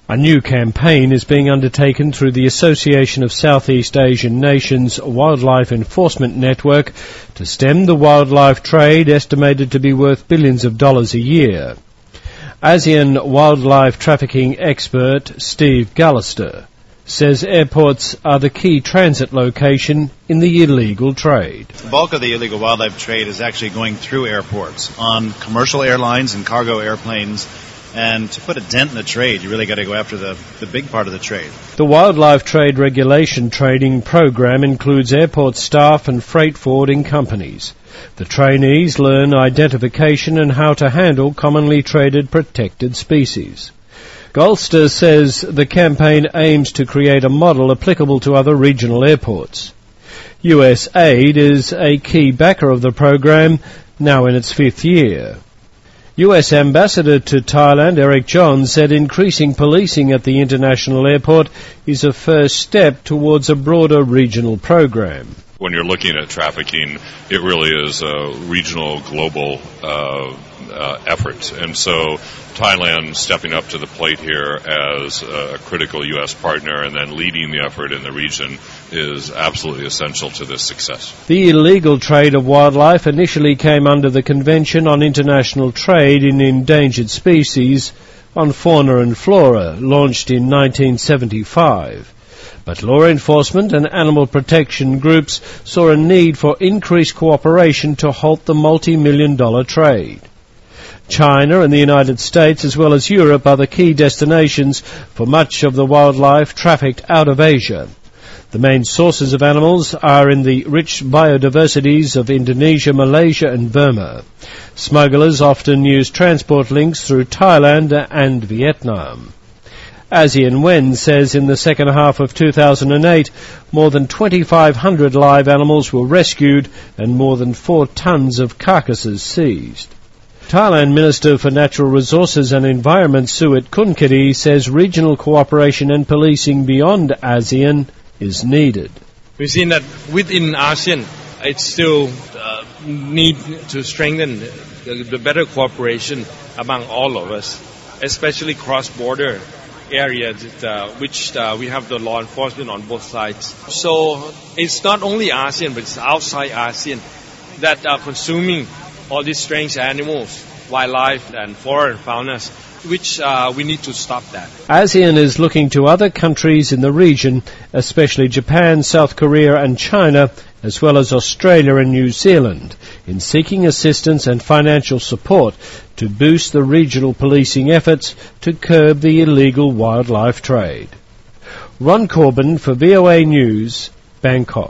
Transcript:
A new campaign is being undertaken through the Association of Southeast Asian Nations Wildlife Enforcement Network to stem the wildlife trade estimated to be worth billions of dollars a year. ASEAN wildlife trafficking expert Steve Gallister says airports are the key transit location in the illegal trade. The bulk of the illegal wildlife trade is actually going through airports on commercial airlines and cargo airplanes. And to put a dent in the trade, you really got to go after the big part of the trade. The Wildlife Trade Regulation Training Program includes airport staff and freight forwarding companies. The trainees learn identification and how to handle commonly traded protected species. Gallister says the campaign aims to create a model applicable to other regional airports. USAID is a key backer of the program, now in its 5th year. US Ambassador to Thailand, Eric Johns, said increasing policing at the international airport is a first step towards a broader regional program. When you're looking at trafficking, it really is a regional, global effort. And so Thailand stepping up to the plate here as a critical U.S. partner and then leading the effort in the region is absolutely essential to this success. The illegal trade of wildlife initially came under the Convention on International Trade in Endangered Species on Fauna and Flora, launched in 1975. But law enforcement and animal protection groups saw a need for increased cooperation to halt the multi-million-dollar trade. China and the United States, as well as Europe, are the key destinations for much of the wildlife trafficked out of Asia. The main sources of animals are in the rich biodiversities of Indonesia, Malaysia and Burma. Smugglers often use transport links through Thailand and Vietnam. ASEAN WEN says in the second half of 2008, more than 2,500 live animals were rescued and more than 4 tons of carcasses seized. Thailand Minister for Natural Resources and Environment Suet Kunkiri says regional cooperation and policing beyond ASEAN is needed. We've seen that within ASEAN, it still need to strengthen the better cooperation among all of us, especially cross-border areas which we have the law enforcement on both sides. So it's not only ASEAN, but it's outside ASEAN that are consuming all these strange animals, wildlife and flora and fauna, which we need to stop that. ASEAN is looking to other countries in the region, especially Japan, South Korea and China, as well as Australia and New Zealand, in seeking assistance and financial support to boost the regional policing efforts to curb the illegal wildlife trade. Ron Corbin for VOA News, Bangkok.